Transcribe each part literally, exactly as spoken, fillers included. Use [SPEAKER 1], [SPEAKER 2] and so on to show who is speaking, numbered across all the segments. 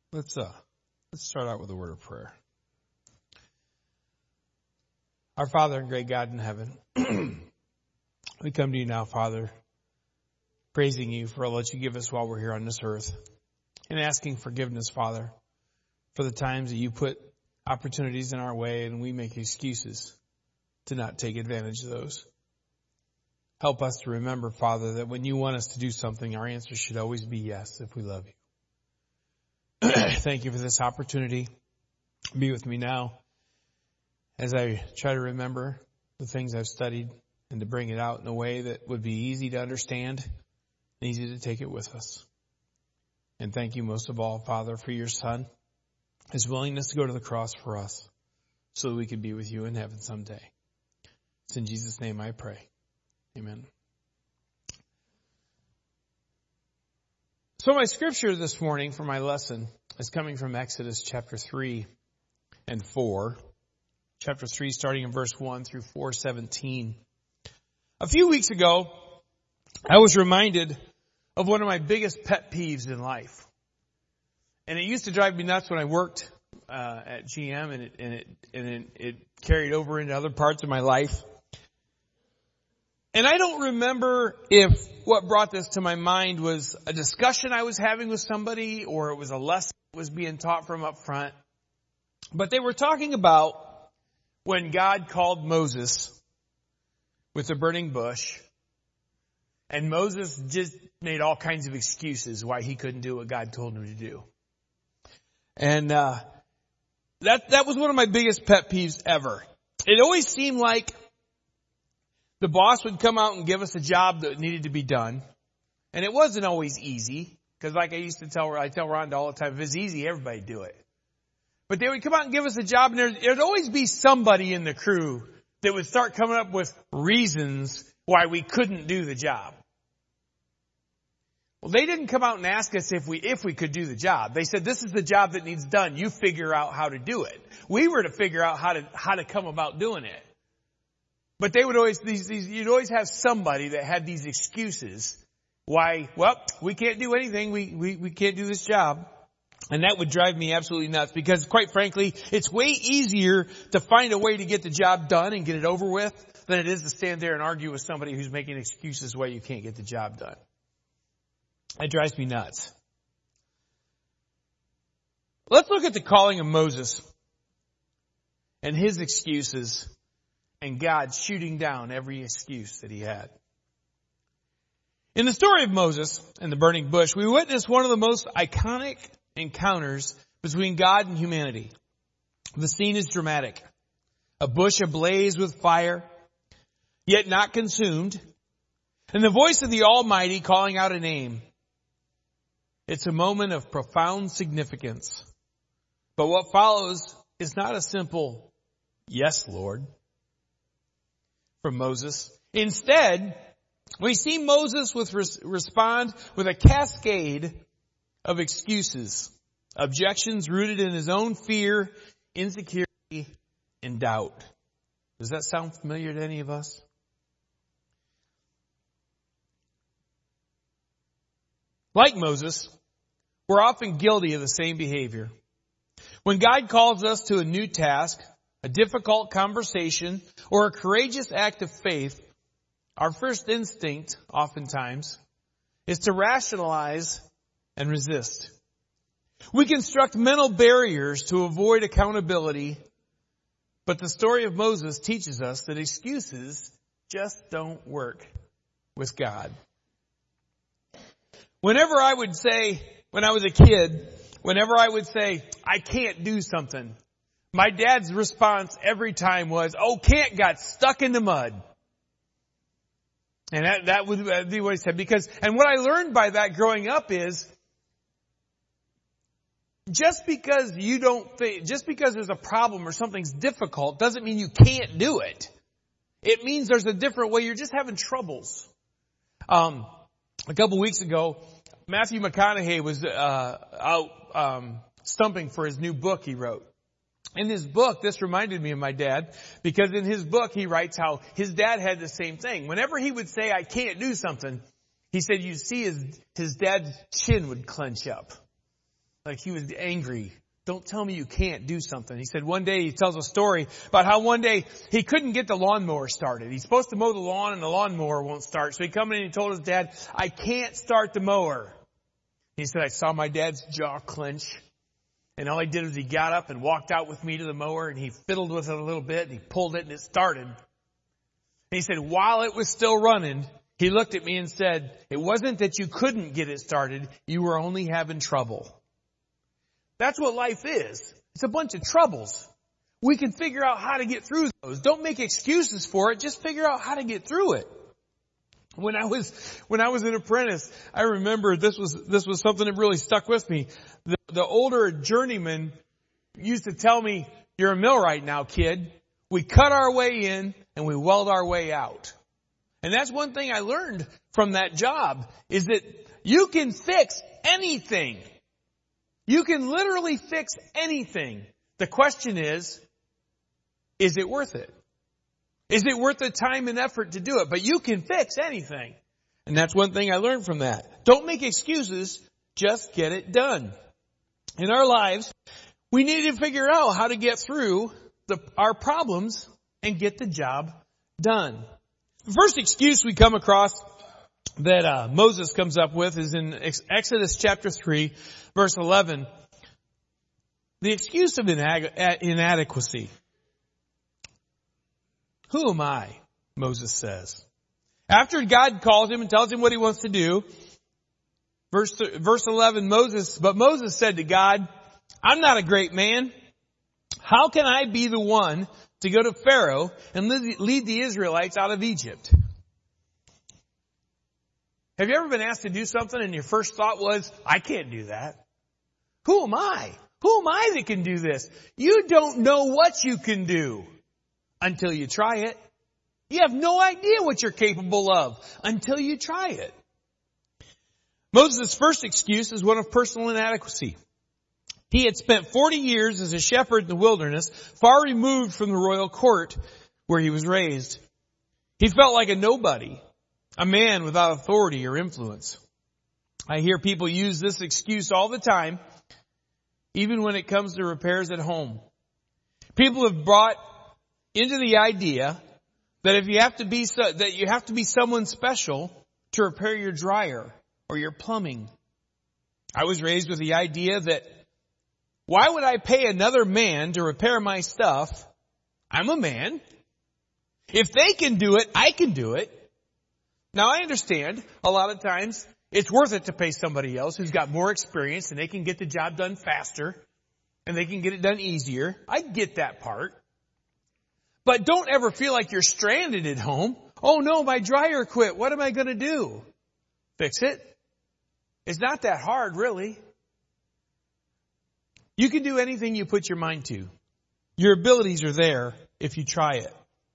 [SPEAKER 1] Let's uh, let's start out with a word of prayer. Our Father and great God in heaven, we come to you now, Father, praising you for all that you give us while we're here on this earth, and asking forgiveness, Father, for the times that you put opportunities in our way and we make excuses to not take advantage of those. Help us to remember, Father, that when you want us to do something, our answer should always be yes if we love you. Thank you for this opportunity. Be with me now as I try to remember the things I've studied and to bring it out in a way that would be easy to understand and easy to take it with us. And thank you most of all, Father, for your Son, his willingness to go to the cross for us so that we could be with you in heaven someday. It's in Jesus' name I pray. Amen. So my scripture this morning for my lesson is coming from Exodus chapter three and four. Chapter three starting in verse one through four seventeen. A few weeks ago, I was reminded of one of my biggest pet peeves in life. And it used to drive me nuts when I worked uh, at G M, and it, and, it, and it, it carried over into other parts of my life. And I don't remember if what brought this to my mind was a discussion I was having with somebody or it was a lesson that was being taught from up front. But they were talking about when God called Moses with the burning bush, and Moses just made all kinds of excuses why he couldn't do what God told him to do. And uh that that was one of my biggest pet peeves ever. It always seemed like the boss would come out and give us a job that needed to be done. And it wasn't always easy. Because like I used to tell, I tell Rhonda all the time, if it's easy, everybody do it. But they would come out and give us a job, and there'd, there'd always be somebody in the crew that would start coming up with reasons why we couldn't do the job. Well, they didn't come out and ask us if we, if we could do the job. They said, this is the job that needs done. You figure out how to do it. We were to figure out how to, how to come about doing it. But they would always, these, these, you'd always have somebody that had these excuses why, well, we can't do anything. We, we, we can't do this job. And that would drive me absolutely nuts because quite frankly, it's way easier to find a way to get the job done and get it over with than it is to stand there and argue with somebody who's making excuses why you can't get the job done. It drives me nuts. Let's look at the calling of Moses and his excuses and God shooting down every excuse that he had. In the story of Moses and the burning bush, we witness one of the most iconic encounters between God and humanity. The scene is dramatic. A bush ablaze with fire, yet not consumed, and the voice of the Almighty calling out a name. It's a moment of profound significance. But what follows is not a simple, yes, Lord, from Moses. Instead, we see Moses with res- respond with a cascade of excuses, objections rooted in his own fear, insecurity, and doubt. Does that sound familiar to any of us? Like Moses, we're often guilty of the same behavior. When God calls us to a new task, a difficult conversation, or a courageous act of faith, our first instinct, oftentimes, is to rationalize and resist. We construct mental barriers to avoid accountability, but the story of Moses teaches us that excuses just don't work with God. Whenever I would say, when I was a kid, whenever I would say, I can't do something, my dad's response every time was, oh, can't got stuck in the mud. And that, that would be what he said. Because, and what I learned by that growing up is, just because you don't think, just because there's a problem or something's difficult doesn't mean you can't do it. It means there's a different way. You're just having troubles. Um, a couple weeks ago, Matthew McConaughey was uh, out um, stumping for his new book he wrote. In his book, this reminded me of my dad, because in his book he writes how his dad had the same thing. Whenever he would say, I can't do something, he said you see his, his dad's chin would clench up. Like he was angry. Don't tell me you can't do something. He said one day, he tells a story about how one day he couldn't get the lawnmower started. He's supposed to mow the lawn and the lawnmower won't start. So he come in and he told his dad, I can't start the mower. He said, I saw my dad's jaw clench. And all he did was he got up and walked out with me to the mower and he fiddled with it a little bit and he pulled it and it started. And he said, while it was still running, he looked at me and said, it wasn't that you couldn't get it started. You were only having trouble. That's what life is. It's a bunch of troubles. We can figure out how to get through those. Don't make excuses for it. Just figure out how to get through it. When I was, when I was an apprentice, I remember this was, this was something that really stuck with me. The, the older journeyman used to tell me, you're a millwright now, kid. We cut our way in and we weld our way out. And that's one thing I learned from that job is that you can fix anything. You can literally fix anything. The question is, is it worth it? Is it worth the time and effort to do it? But you can fix anything. And that's one thing I learned from that. Don't make excuses. Just get it done. In our lives, we need to figure out how to get through the, our problems and get the job done. The first excuse we come across that uh, Moses comes up with is in Exodus chapter three, verse eleven. The excuse of inadequacy. Who am I? Moses says. After God calls him and tells him what he wants to do, verse verse eleven, Moses, but Moses said to God, I'm not a great man. How can I be the one to go to Pharaoh and lead the Israelites out of Egypt? Have you ever been asked to do something and your first thought was, I can't do that? Who am I? Who am I that can do this? You don't know what you can do until you try it. You have no idea what you're capable of until you try it. Moses' first excuse is one of personal inadequacy. He had spent forty years as a shepherd in the wilderness, far removed from the royal court where he was raised. He felt like a nobody, a man without authority or influence. I hear people use this excuse all the time, even when it comes to repairs at home. People have brought into the idea that if you have to be so, that you have to be someone special to repair your dryer or your plumbing. I was raised with the idea that why would I pay another man to repair my stuff? I'm a man. If they can do it, I can do it. Now I understand a lot of times it's worth it to pay somebody else who's got more experience and they can get the job done faster and they can get it done easier. I get that part. But don't ever feel like you're stranded at home. Oh no, my dryer quit. What am I going to do? Fix it. It's not that hard, really. You can do anything you put your mind to. Your abilities are there if you try it.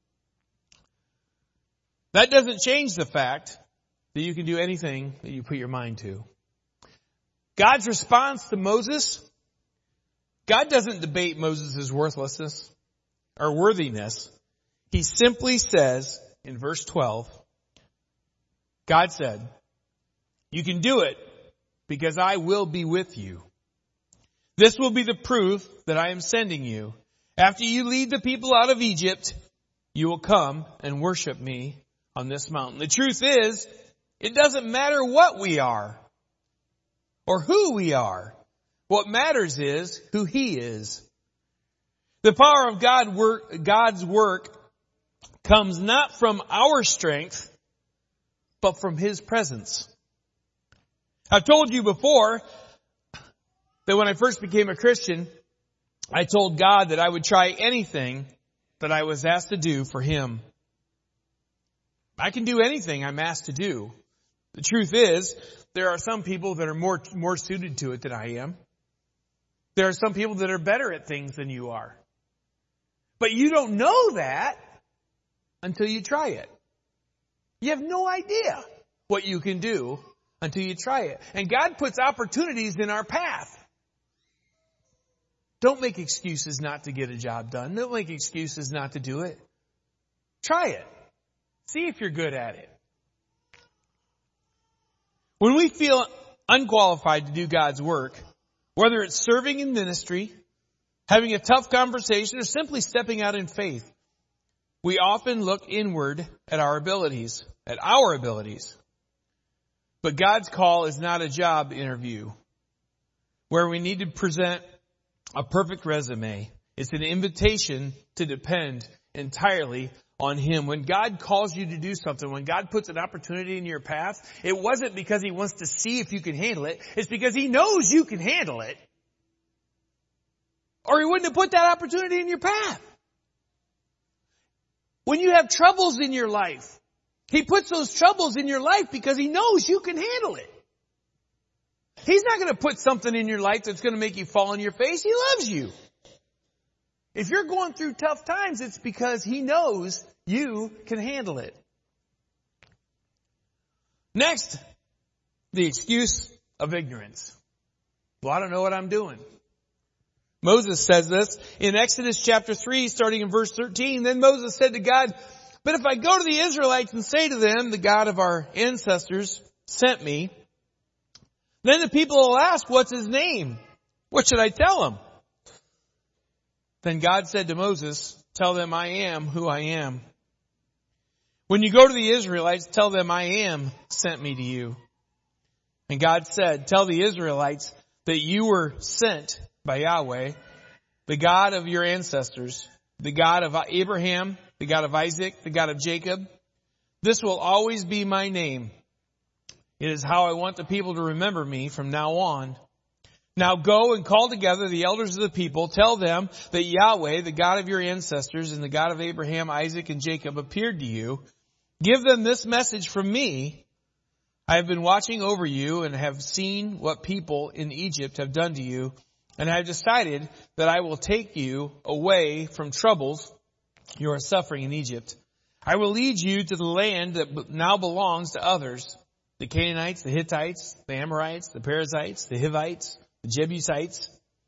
[SPEAKER 1] That doesn't change the fact that you can do anything that you put your mind to. God's response to Moses, God doesn't debate Moses' worthlessness or worthiness. He simply says in verse twelve, God said, you can do it because I will be with you. This will be the proof that I am sending you. After you lead the people out of Egypt, you will come and worship me on this mountain. The truth is, it doesn't matter what we are or who we are. What matters is who He is. The power of God work, God's work comes not from our strength, but from His presence. I've told you before that when I first became a Christian, I told God that I would try anything that I was asked to do for Him. I can do anything I'm asked to do. The truth is, there are some people that are more, more suited to it than I am. There are some people that are better at things than you are. But you don't know that until you try it. You have no idea what you can do until you try it. And God puts opportunities in our path. Don't make excuses not to get a job done. Don't make excuses not to do it. Try it. See if you're good at it. When we feel unqualified to do God's work, Whether it's serving in ministry, having a tough conversation, or simply stepping out in faith, we often look inward at our abilities, at our abilities. But God's call is not a job interview where we need to present a perfect resume. It's an invitation to depend entirely on Him. When God calls you to do something, when God puts an opportunity in your path, it wasn't because He wants to see if you can handle it. It's because He knows you can handle it. Or He wouldn't have put that opportunity in your path. When you have troubles in your life, He puts those troubles in your life because He knows you can handle it. He's not going to put something in your life that's going to make you fall on your face. He loves you. If you're going through tough times, it's because He knows you can handle it. Next, the excuse of ignorance. Well, I don't know what I'm doing. Moses says this in Exodus chapter three, starting in verse thirteen. Then Moses said to God, "But if I go to the Israelites and say to them, the God of our ancestors sent me, then the people will ask, what's His name? What should I tell them?" Then God said to Moses, "Tell them I am who I am. When you go to the Israelites, tell them I am sent me to you." And God said, "Tell the Israelites that you were sent by Yahweh, the God of your ancestors, the God of Abraham, the God of Isaac, the God of Jacob. This will always be my name. It is how I want the people to remember me from now on. Now go and call together the elders of the people. Tell them that Yahweh, the God of your ancestors and the God of Abraham, Isaac, and Jacob appeared to you. Give them this message from me. I have been watching over you and have seen what people in Egypt have done to you. And I have decided that I will take you away from troubles you are suffering in Egypt. I will lead you to the land that now belongs to others. The Canaanites, the Hittites, the Amorites, the Perizzites, the Hivites, the Jebusites.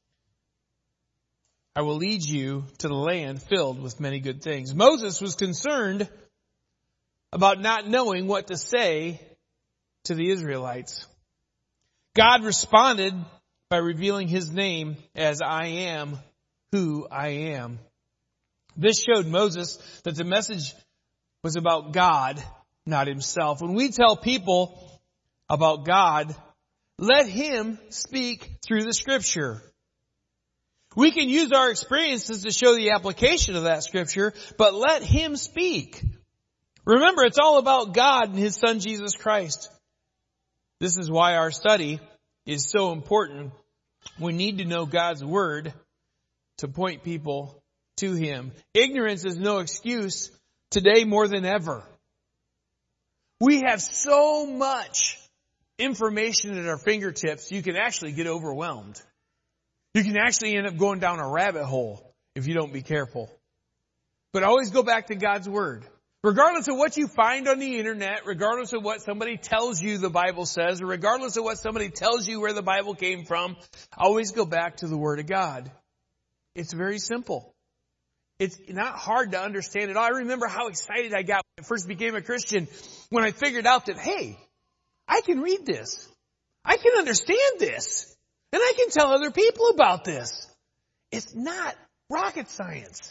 [SPEAKER 1] I will lead you to the land filled with many good things." Moses was concerned about not knowing what to say to the Israelites. God responded by revealing His name as I am who I am. This showed Moses that the message was about God, not himself. When we tell people about God, let Him speak through the Scripture. We can use our experiences to show the application of that Scripture, but let Him speak. Remember, it's all about God and His Son Jesus Christ. This is why our study is so important. We need to know God's Word to point people to Him. Ignorance is no excuse today more than ever. We have so much information at our fingertips, you can actually get overwhelmed. You can actually end up going down a rabbit hole if you don't be careful. But always go back to God's Word. Regardless of what you find on the internet, regardless of what somebody tells you the Bible says, or regardless of what somebody tells you where the Bible came from, always go back to the Word of God. It's very simple. It's not hard to understand at all. I remember how excited I got when I first became a Christian when I figured out that, hey, I can read this. I can understand this. And I can tell other people about this. It's not rocket science.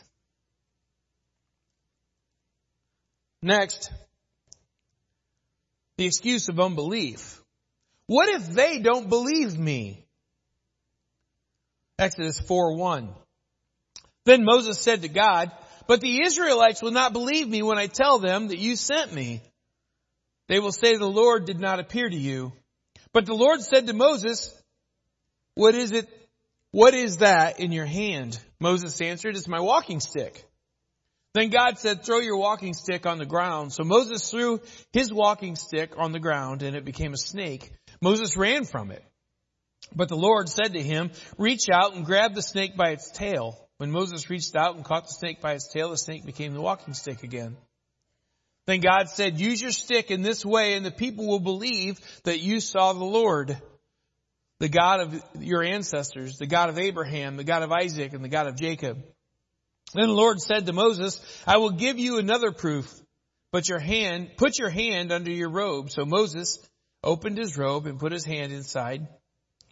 [SPEAKER 1] Next, the excuse of unbelief. What if they don't believe me? Exodus four one. Then Moses said to God, "But the Israelites will not believe me when I tell them that you sent me. They will say the Lord did not appear to you." But the Lord said to Moses, What is it? What is that in your hand? Moses answered, "It's my walking stick." Then God said, "Throw your walking stick on the ground." So Moses threw his walking stick on the ground and it became a snake. Moses ran from it. But the Lord said to him, "Reach out and grab the snake by its tail." When Moses reached out and caught the snake by its tail, the snake became the walking stick again. Then God said, "Use your stick in this way and the people will believe that you saw the Lord, the God of your ancestors, the God of Abraham, the God of Isaac, and the God of Jacob." Then the Lord said to Moses, "I will give you another proof, but your hand, put your hand under your robe." So Moses opened his robe and put his hand inside.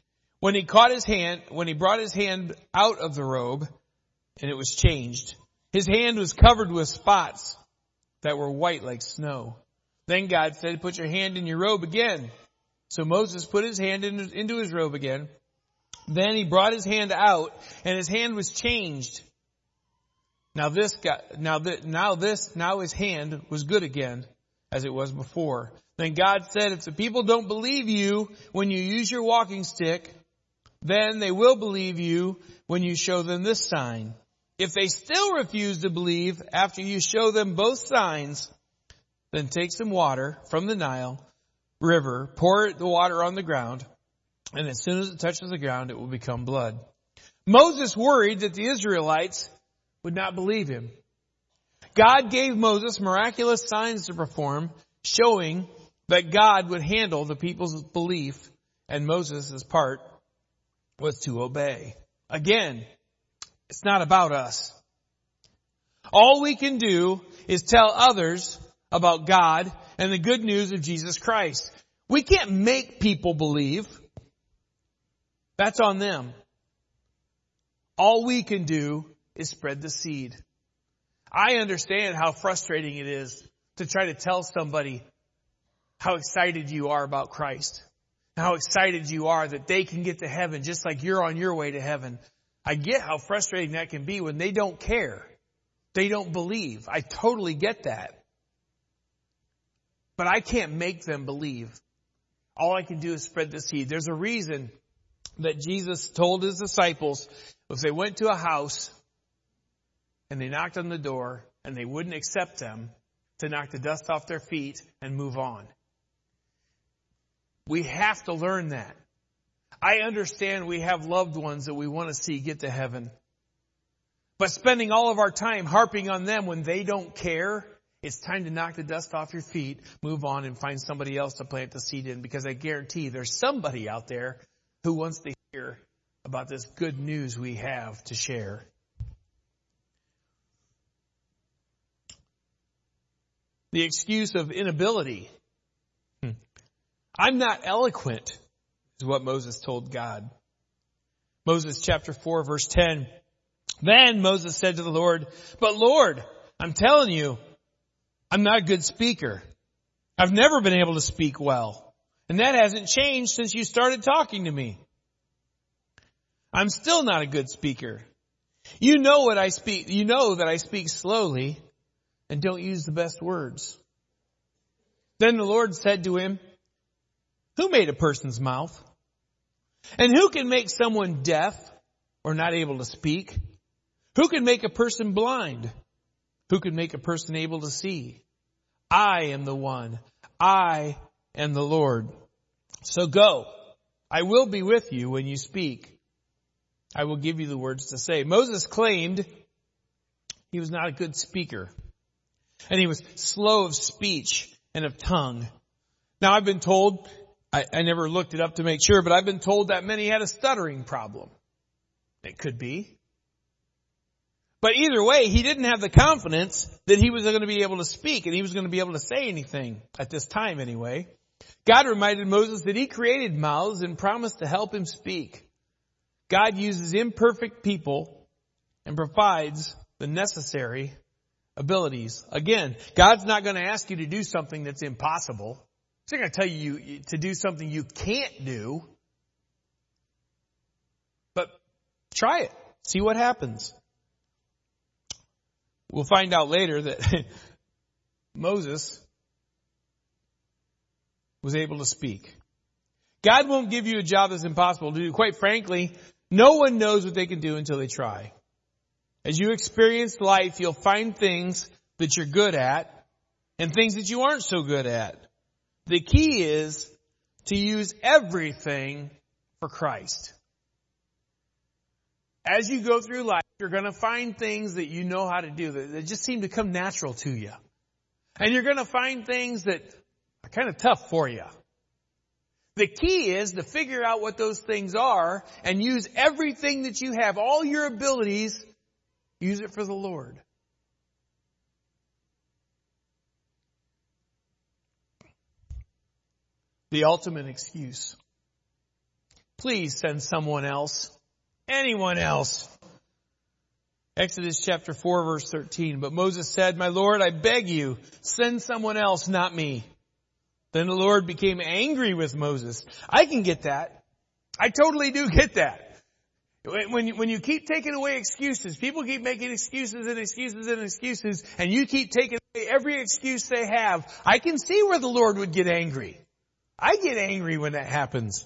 [SPEAKER 1] When he caught his hand, when he brought his hand out of the robe, and it was changed, his hand was covered with spots that were white like snow. Then God said, put your hand in your robe again. So Moses put his hand in, into his robe again. Then he brought his hand out, and his hand was changed. Now this got, now that, now this, now his hand was good again, as it was before. Then God said, if the people don't believe you when you use your walking stick, then they will believe you when you show them this sign. If they still refuse to believe after you show them both signs, then take some water from the Nile River, pour the water on the ground, and as soon as it touches the ground, it will become blood. Moses worried that the Israelites would not believe him. God gave Moses miraculous signs to perform, showing that God would handle the people's belief, and Moses' part was to obey. Again, it's not about us. All we can do is tell others about God and the good news of Jesus Christ. We can't make people believe. That's on them. All we can do is spread the seed. I understand how frustrating it is to try to tell somebody how excited you are about Christ. How excited you are that they can get to heaven just like you're on your way to heaven. I get how frustrating that can be when they don't care. They don't believe. I totally get that. But I can't make them believe. All I can do is spread the seed. There's a reason that Jesus told his disciples if they went to a house and they knocked on the door and they wouldn't accept them, to knock the dust off their feet and move on. We have to learn that. I understand we have loved ones that we want to see get to heaven. But spending all of our time harping on them when they don't care, it's time to knock the dust off your feet, move on, and find somebody else to plant the seed in, because I guarantee there's somebody out there who wants to hear about this good news we have to share. The excuse of inability. I'm not eloquent, is what Moses told God. Moses chapter four, verse ten. Then Moses said to the Lord, but Lord, I'm telling you, I'm not a good speaker. I've never been able to speak well. And that hasn't changed since you started talking to me. I'm still not a good speaker. You know what I speak, you know that I speak slowly and don't use the best words. Then the Lord said to him, who made a person's mouth? And who can make someone deaf or not able to speak? Who can make a person blind? Who can make a person able to see? I am the one. I am the Lord. So go. I will be with you when you speak. I will give you the words to say. Moses claimed he was not a good speaker. And he was slow of speech and of tongue. Now I've been told, I, I never looked it up to make sure, but I've been told that many had a stuttering problem. It could be. But either way, he didn't have the confidence that he was going to be able to speak and he was going to be able to say anything at this time anyway. God reminded Moses that he created mouths and promised to help him speak. God uses imperfect people and provides the necessary abilities. Again, God's not going to ask you to do something that's impossible. He's not going to tell you to do something you can't do. But try it. See what happens. We'll find out later that Moses was able to speak. God won't give you a job that's impossible to do. Quite frankly, no one knows what they can do until they try. As you experience life, you'll find things that you're good at and things that you aren't so good at. The key is to use everything for Christ. As you go through life, you're going to find things that you know how to do that, that just seem to come natural to you. And you're going to find things that are kind of tough for you. The key is to figure out what those things are and use everything that you have, all your abilities, use it for the Lord. The ultimate excuse. please send someone else. Anyone else. Exodus chapter four verse thirteen. But Moses said, my Lord, I beg you, send someone else, not me. Then the Lord became angry with Moses. I can get that. I totally do get that. When you, when you keep taking away excuses, people keep making excuses and excuses and excuses, and you keep taking away every excuse they have, I can see where the Lord would get angry. I get angry when that happens.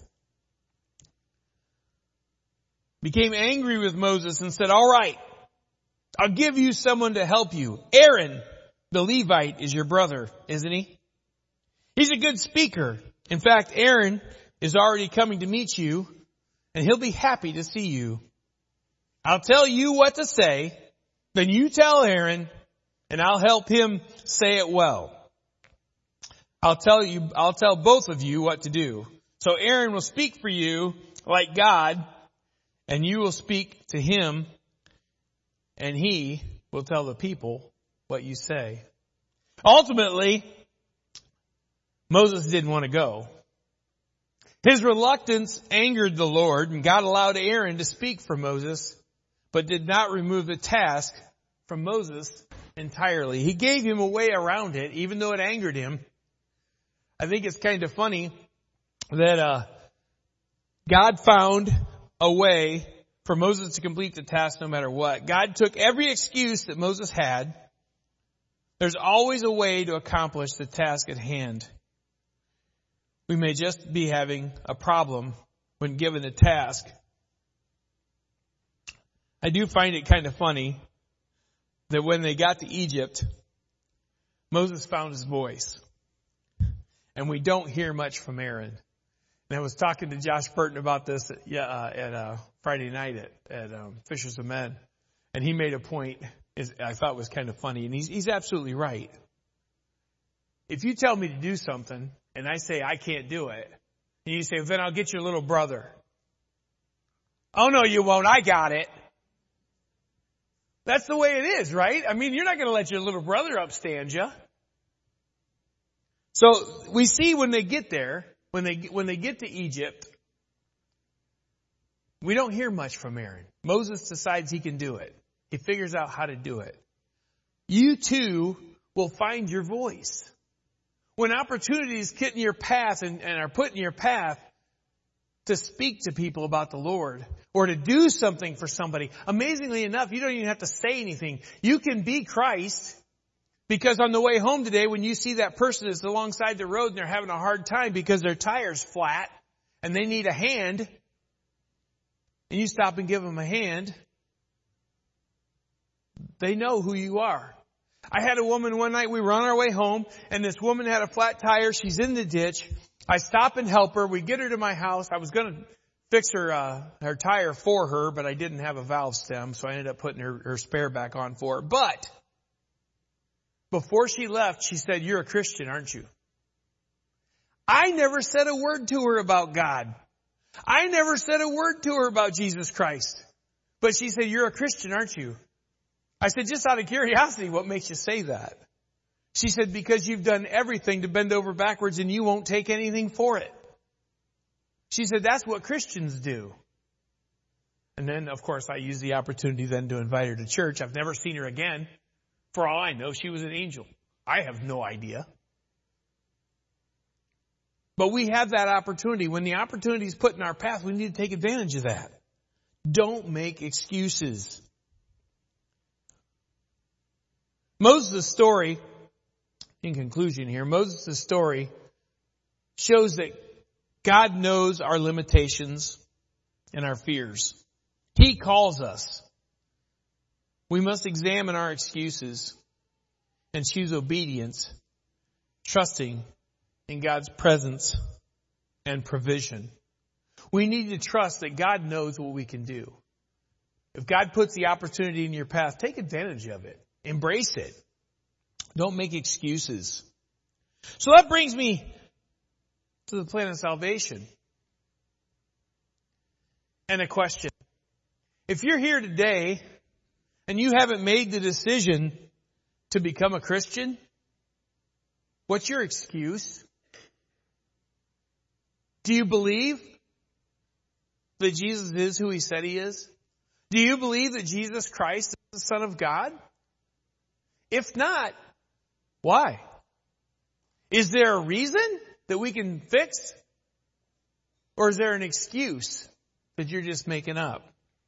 [SPEAKER 1] Became angry with Moses and said, all right, I'll give you someone to help you. Aaron, the Levite, is your brother, isn't he? He's a good speaker. In fact, Aaron is already coming to meet you, and he'll be happy to see you. I'll tell you what to say, then you tell Aaron, and I'll help him say it well. I'll tell you, I'll tell both of you what to do. So Aaron will speak for you like God, and you will speak to him, and he will tell the people what you say. Ultimately, Moses didn't want to go. His reluctance angered the Lord, and God allowed Aaron to speak for Moses, but did not remove the task from Moses entirely. He gave him a way around it, even though it angered him. I think it's kind of funny that uh, God found a way for Moses to complete the task no matter what. God took every excuse that Moses had. There's always a way to accomplish the task at hand. We may just be having a problem when given a task. I do find it kind of funny that when they got to Egypt, Moses found his voice. And we don't hear much from Aaron. And I was talking to Josh Burton about this at, uh, at uh, Friday night at, at um, Fishers of Men. And he made a point is, I thought was kind of funny. And he's, he's absolutely right. If you tell me to do something, and I say I can't do it, and you say, then I'll get your little brother. Oh, no, you won't. I got it. That's the way it is, right? I mean, you're not going to let your little brother upstand you. So we see when they get there, when they when they get to Egypt, we don't hear much from Aaron. Moses decides he can do it. He figures out how to do it. You too will find your voice. When opportunities get in your path and, and are put in your path to speak to people about the Lord or to do something for somebody, amazingly enough, you don't even have to say anything. You can be Christ, because on the way home today, when you see that person that's alongside the road and they're having a hard time because their tire's flat and they need a hand, and you stop and give them a hand, they know who you are. I had a woman one night, we were on our way home, and this woman had a flat tire. She's in the ditch. I stop and help her. We get her to my house. I was going to fix her uh, her tire for her, but I didn't have a valve stem, so I ended up putting her, her spare back on for her. But before she left, she said, "You're a Christian, aren't you?" I never said a word to her about God. I never said a word to her about Jesus Christ. But she said, "You're a Christian, aren't you?" I said, "Just out of curiosity, what makes you say that?" She said, "Because you've done everything to bend over backwards and you won't take anything for it." She said, "That's what Christians do." And then, of course, I used the opportunity then to invite her to church. I've never seen her again. For all I know, she was an angel. I have no idea. But we have that opportunity. When the opportunity is put in our path, we need to take advantage of that. Don't make excuses. Moses' story, in conclusion here, Moses' story shows that God knows our limitations and our fears. He calls us. We must examine our excuses and choose obedience, trusting in God's presence and provision. We need to trust that God knows what we can do. If God puts the opportunity in your path, take advantage of it. Embrace it. Don't make excuses. So that brings me to the plan of salvation. And a question. If you're here today and you haven't made the decision to become a Christian, what's your excuse? Do you believe that Jesus is who he said he is? Do you believe that Jesus Christ is the Son of God? If not, why? Is there a reason that we can fix? Or is there an excuse that you're just making up?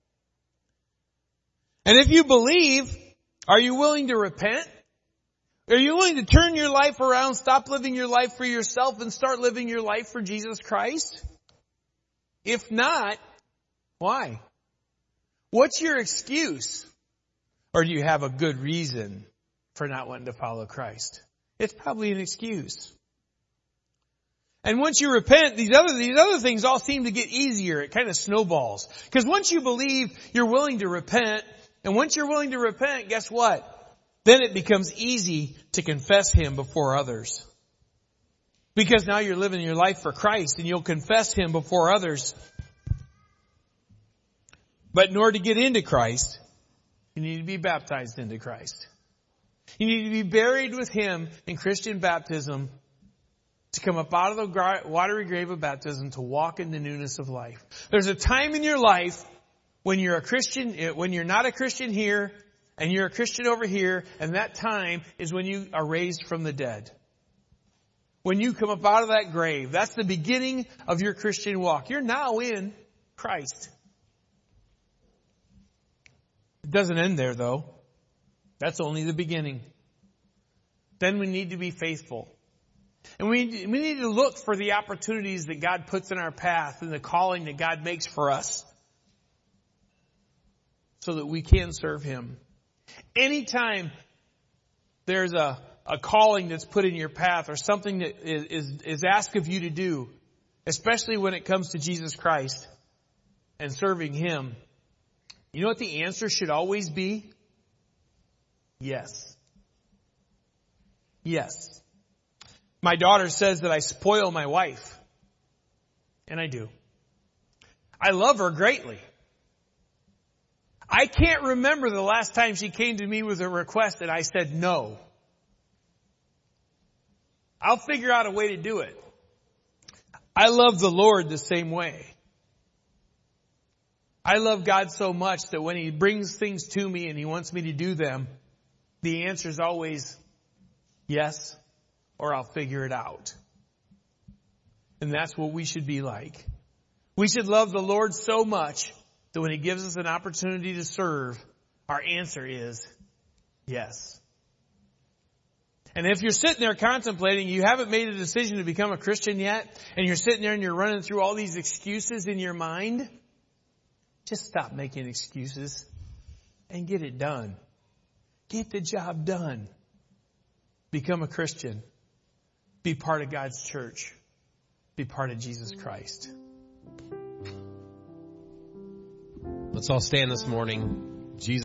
[SPEAKER 1] And if you believe, are you willing to repent? Are you willing to turn your life around, stop living your life for yourself, and start living your life for Jesus Christ? If not, why? What's your excuse? Or do you have a good reason for not wanting to follow Christ? It's probably an excuse. And once you repent, these other, these other things all seem to get easier. It kind of snowballs. Because once you believe, you're willing to repent. And once you're willing to repent, guess what? Then it becomes easy to confess Him before others. Because now you're living your life for Christ and you'll confess Him before others. But in order to get into Christ, you need to be baptized into Christ. You need to be buried with Him in Christian baptism, to come up out of the watery grave of baptism, to walk in the newness of life. There's a time in your life when you're a Christian, when you're not a Christian here, and you're a Christian over here, and that time is when you are raised from the dead. When you come up out of that grave, that's the beginning of your Christian walk. You're now in Christ. It doesn't end there, though. That's only the beginning. Then we need to be faithful. And we, we need to look for the opportunities that God puts in our path and the calling that God makes for us so that we can serve Him. Anytime there's a, a calling that's put in your path or something that is, is, is asked of you to do, especially when it comes to Jesus Christ and serving Him, you know what the answer should always be? Yes. Yes. My daughter says that I spoil my wife. And I do. I love her greatly. I can't remember the last time she came to me with a request and I said no. I'll figure out a way to do it. I love the Lord the same way. I love God so much that when He brings things to me and He wants me to do them, the answer is always yes, or I'll figure it out. And that's what we should be like. We should love the Lord so much that when He gives us an opportunity to serve, our answer is yes. And if you're sitting there contemplating, you haven't made a decision to become a Christian yet, and you're sitting there and you're running through all these excuses in your mind, just stop making excuses and get it done. Get the job done. Become a Christian. Be part of God's church. Be part of Jesus Christ.
[SPEAKER 2] Let's all stand this morning. Jesus